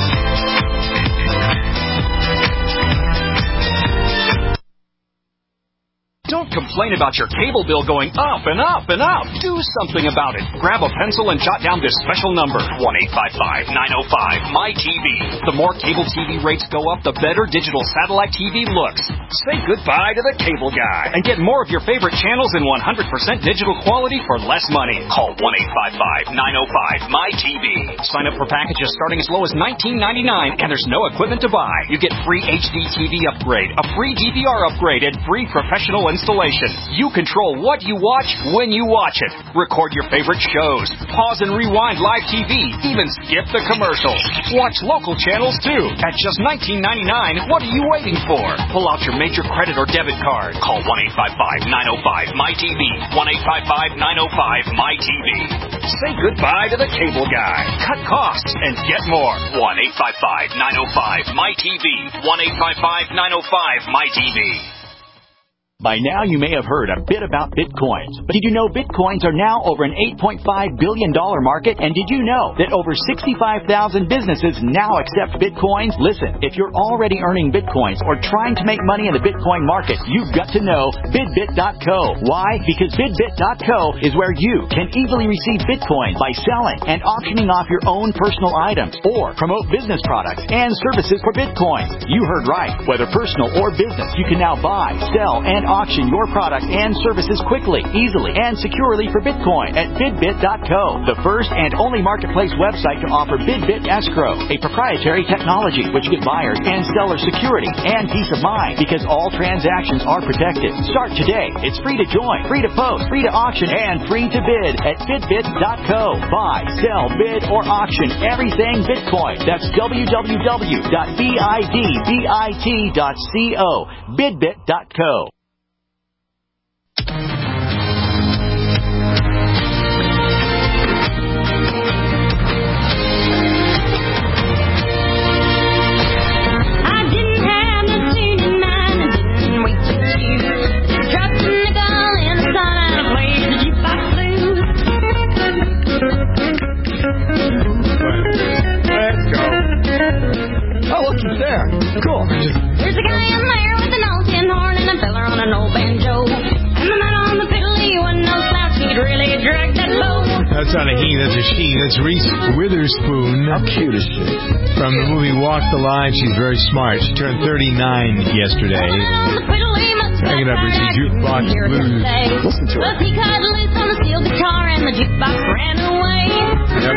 Don't complain about your cable bill going up and up and up. Do something about it. Grab a pencil and jot down this special number, one eight five five, nine oh five, M Y T V. The more cable T V rates go up, the better digital satellite T V looks. Say goodbye to the cable guy and get more of your favorite channels in one hundred percent digital quality for less money. Call one eight five five, nine oh five, M Y T V. Sign up for packages starting as low as nineteen ninety-nine, and there's no equipment to buy. You get free H D T V upgrade, a free D V R upgrade, and free professional installation. You control what you watch when you watch it. Record your favorite shows. Pause and rewind live T V. Even skip the commercials. Watch local channels too. At just nineteen ninety-nine, what are you waiting for? Pull out your major credit or debit card. Call one eight five five, nine oh five, M Y T V. one eight five five, nine oh five, M Y T V. Say goodbye to the cable guy. Cut costs and get more. one eight five five, nine oh five, M Y T V. one eight five five, nine oh five, M Y T V. By now, you may have heard a bit about Bitcoins. But did you know Bitcoins are now over an eight point five billion dollars market? And did you know that over sixty-five thousand businesses now accept Bitcoins? Listen, if you're already earning Bitcoins or trying to make money in the Bitcoin market, you've got to know Bidbit dot co. Why? Because Bidbit dot co is where you can easily receive Bitcoins by selling and auctioning off your own personal items or promote business products and services for Bitcoins. You heard right. Whether personal or business, you can now buy, sell, and auction your product and services quickly, easily, and securely for Bitcoin at Bidbit dot co, the first and only marketplace website to offer Bidbit Escrow, a proprietary technology which gives buyers and sellers security and peace of mind because all transactions are protected. Start today. It's free to join, free to post, free to auction, and free to bid at Bidbit dot co. Buy, sell, bid, or auction everything Bitcoin. That's w w w dot bidbit dot co. Bidbit dot co. Oh, look, he's there. Cool. There's a guy in there with an old tin horn and a feller on an old banjo. And the man on the fiddle, he wasn't no slouch, he'd really drag that bow. That's not a he, that's a she. That's Reese Witherspoon. How cute is she? From the movie Walk the Line. She's very smart. She turned thirty-nine yesterday. Hang it up, Richie. Jukebox Blues. Listen to her. He cut loose on the steel guitar and the jukebox ran away. Yep.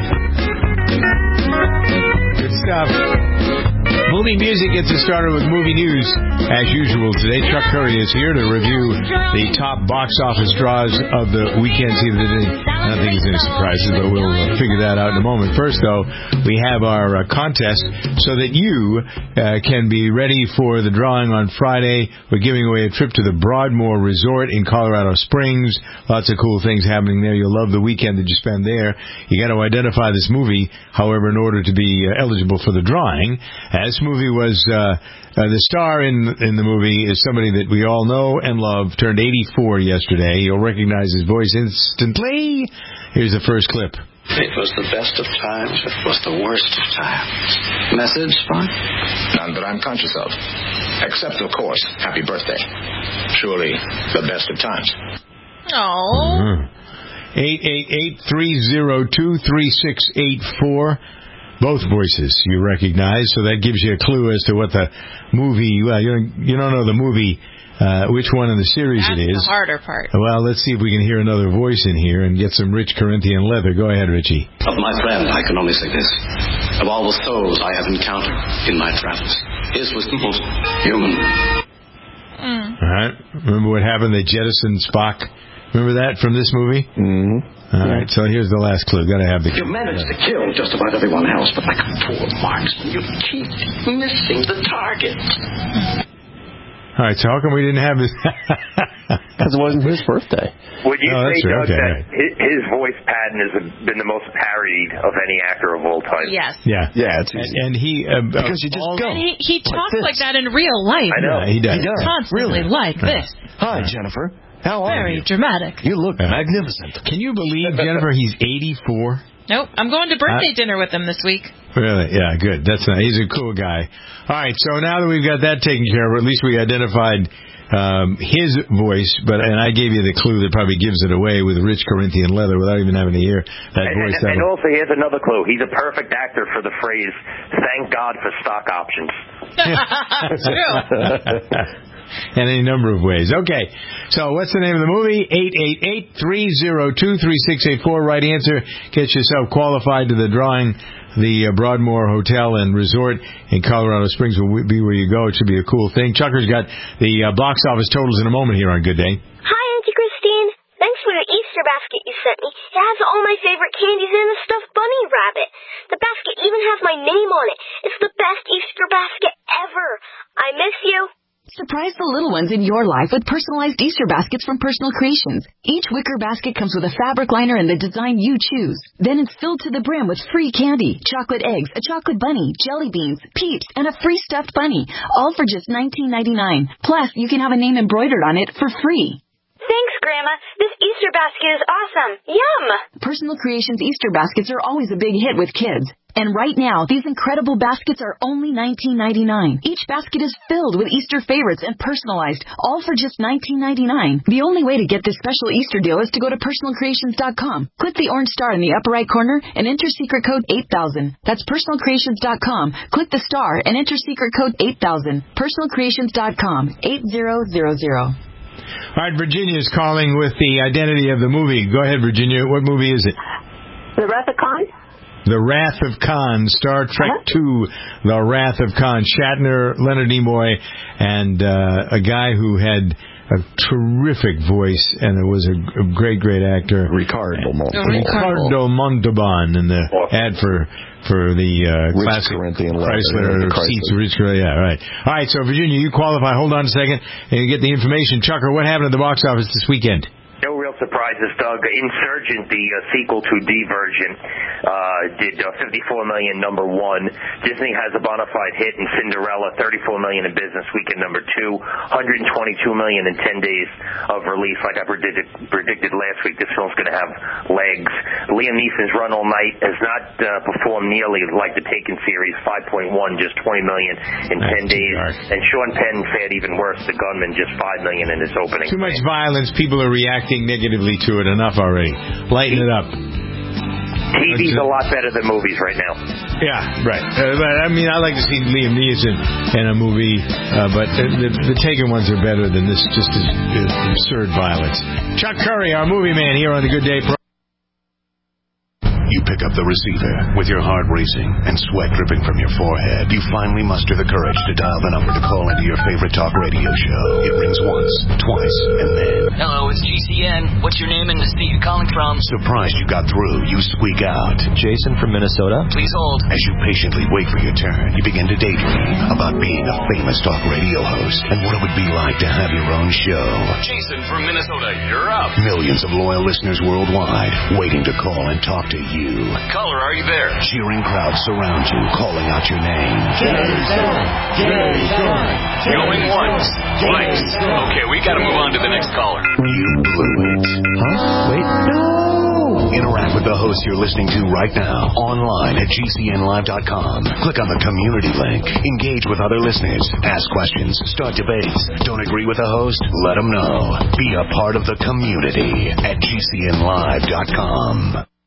Good stuff. Movie music gets us started with movie news. As usual today, Chuck Curry is here to review the top box office draws of the weekend. See, I don't think there's any surprises, but we'll uh, figure that out in a moment. First, though, we have our uh, contest so that you uh, can be ready for the drawing on Friday. We're giving away a trip to the Broadmoor Resort in Colorado Springs. Lots of cool things happening there. You'll love the weekend that you spend there. You got to identify this movie, however, in order to be uh, eligible for the drawing. Uh, this movie was uh, uh, the star in in the movie is somebody that we all know and love. Turned eighty-four yesterday. You'll recognize his voice instantly. Here's the first clip. It was the best of times. It was the worst of times. Message, Spock? None that I'm conscious of. Except, of course, happy birthday. Surely the best of times. Oh. eight eight eight, three oh two, three six eight four. Both voices you recognize, so that gives you a clue as to what the movie, well, you don't, you don't know the movie, uh, which one in the series That's it is. the harder part. Well, let's see if we can hear another voice in here and get some rich Corinthian leather. Go ahead, Richie. Of my friend, I can only say this. Of all the souls I have encountered in my travels, his was the most human. Mm. All right. Remember what happened? They jettisoned Spock. Remember that from this movie? Mm-hmm. All right, so here's the last clue. Got to have the. You managed to kill just about everyone else, but like a poor marksman, you keep missing the target. All right, so how come we didn't have this? Because it wasn't his birthday. Would you Oh, say, that's right. Doug, Okay, that right. his, his voice pattern has been the most parodied of any actor of all time? Yes. Yeah. Yeah, it's And, easy. and he. Uh, Because you just all- go. And he, he talks this. like that in real life. I know. Yeah, he does. He does. Constantly Really? like this. Hi, Jennifer. How are Very you? dramatic. You look Yeah. magnificent. Can you believe, Jennifer, he's eighty-four? Nope. I'm going to birthday dinner with him this week. Really? Yeah, good. That's nice. He's a cool guy. All right, so now that we've got that taken care of, at least we identified um, his voice, but and I gave you the clue that probably gives it away with rich Corinthian leather without even having to hear that And, voice. and, and ever. also, here's another clue. He's a perfect actor for the phrase, thank God for stock options. True. In any number of ways. Okay, so what's the name of the movie? eight eight eight, three oh two, three six eight four. Right answer. Get yourself qualified to the drawing. The uh, Broadmoor Hotel and Resort in Colorado Springs will be where you go. It should be a cool thing. Chucker's got the uh, box office totals in a moment here on Good Day. Hi, Auntie Christine. Thanks for the Easter basket you sent me. It has all my favorite candies and a stuffed bunny rabbit. The basket even has my name on it. It's the best Easter basket ever. I miss you. Surprise the little ones in your life with personalized Easter baskets from Personal Creations. Each wicker basket comes with a fabric liner and the design you choose. Then it's filled to the brim with free candy, chocolate eggs, a chocolate bunny, jelly beans, Peeps, and a free stuffed bunny, all for just nineteen ninety-nine. Plus, you can have a name embroidered on it for free. Thanks, Grandma. This Easter basket is awesome. Yum! Personal Creations Easter baskets are always a big hit with kids. And right now, these incredible baskets are only nineteen ninety-nine. Each basket is filled with Easter favorites and personalized, all for just nineteen ninety-nine. The only way to get this special Easter deal is to go to personal creations dot com. Click the orange star in the upper right corner and enter secret code eight thousand. That's personal creations dot com. Click the star and enter secret code eight thousand. personal creations dot com, eight thousand. All right, Virginia's calling with the identity of the movie. Go ahead, Virginia. What movie is it? The Wrath of Khan? The Wrath of Khan, Star Trek uh-huh. two, The Wrath of Khan. Shatner, Leonard Nimoy, and uh, a guy who had a terrific voice, and it was a, a great, great actor. Ricardo Montalban. Ricardo Montalban in the ad for for the uh, Rich classic Corinthian Chrysler seats. Rich, yeah, right. All right, so Virginia, you qualify. Hold on a second, and you get the information. Chucker, what happened at the box office this weekend? No real surprises, Doug. Insurgent, the uh, sequel to Divergent, uh, did uh, fifty-four million dollars, number one. Disney has a bona fide hit in Cinderella, thirty-four million dollars in business weekend number two, one hundred twenty-two million dollars in ten days of release. Like I predicted, predicted last week, this film's going to have legs. Liam Neeson's Run All Night has not uh, performed nearly like the Taken series, five point one, just twenty million dollars in ten days. And Sean Penn fared even worse, The Gunman, just five million dollars in its opening. Too much violence. People are reacting negatively to it. Enough already. Lighten it up. T V's a lot better than movies right now. Yeah, right. Uh, but I mean, I like to see Liam Neeson in a movie, uh, but the, the, the Taken ones are better than this just as, as absurd violence. Chuck Curry, our movie man, here on the Good Day Pro. You pick up the receiver with your heart racing and sweat dripping from your forehead. You finally muster the courage to dial the number to call into your favorite talk radio show. It rings once, twice, and then... Hello, it's G C N. What's your name and the state you're calling from? Surprised you got through, you squeak out. Jason from Minnesota. Please hold. As you patiently wait for your turn, you begin to daydream about being a famous talk radio host and what it would be like to have your own show. Jason from Minnesota, you're up. Millions of loyal listeners worldwide waiting to call and talk to you. Caller, are you there? Cheering crowds surround you, calling out your name. Jason! Jason! Going once, twice. Okay, we gotta move on to the next caller. You blew it. Huh? Wait, no! Interact with with the host you're listening to right now online at G C N live dot com. Click on the community link. Engage with other listeners. Ask questions. Start debates. Don't agree with the host? Let them know. Be a part of the community at G C N live dot com.